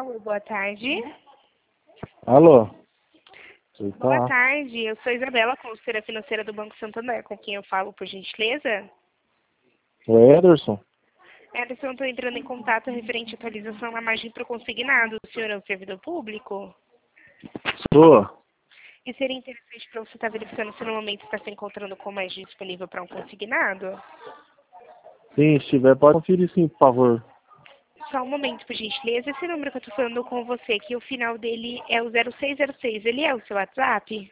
Alô, boa tarde. Alô? Boa tarde, eu sou Isabela, consultora financeira do Banco Santander, com quem eu falo, por gentileza. O Ederson? Ederson, estou entrando em contato referente à atualização na margem para o consignado. O senhor é um servidor público? Sou. E seria interessante para você estar verificando se no momento está se encontrando com margem disponível para um consignado? Sim, se tiver, pode conferir sim, por favor. Só um momento, por gentileza. Esse número que eu estou falando com você, que o final dele é o 0606, ele é o seu WhatsApp?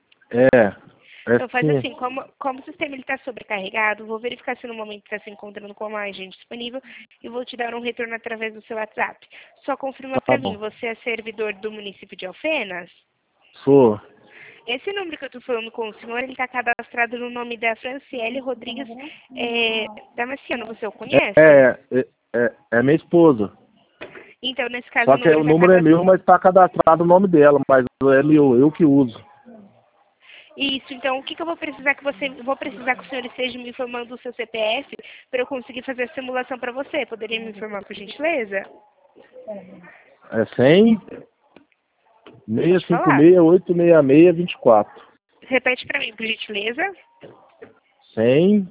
É Então faz sim. assim, como o sistema está sobrecarregado, vou verificar se no momento está se encontrando com a margem disponível e vou te dar um retorno através do seu WhatsApp. Só confirma Tá para mim, bom. você é servidor do município de Alfenas? Sou. Esse número que eu estou falando com o senhor, ele está cadastrado no nome da Franciele Rodrigues Damasceno, você o conhece? É minha esposa. Então, nesse caso, Só o que número o está número é cadastrado. meu, mas está cadastrado o nome dela, mas é meu, eu que uso. Isso, então o que eu vou precisar vou precisar que o senhor esteja me informando o seu CPF para eu conseguir fazer a simulação para você. Poderia me informar, por gentileza? É 100 Pode falar. 656 866 24. Repete para mim, por gentileza. 100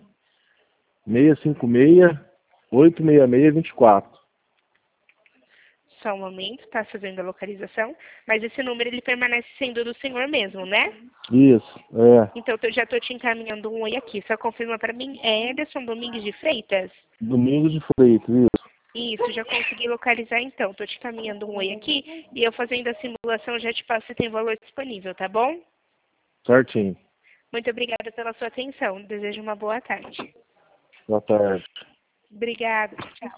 656 866 24. Só um momento, está fazendo a localização. Mas esse número ele permanece sendo do senhor mesmo, né? Isso, Então eu já estou te encaminhando um oi aqui. Só confirma para mim, é Ederson Domingues de Freitas? Domingos de Freitas, isso. Isso, já consegui localizar então. Estou te encaminhando um oi aqui e eu fazendo a simulação já te passo se tem valor disponível, tá bom? Certinho. Muito obrigada pela sua atenção. Desejo uma boa tarde. Boa tarde. Obrigada. Tchau.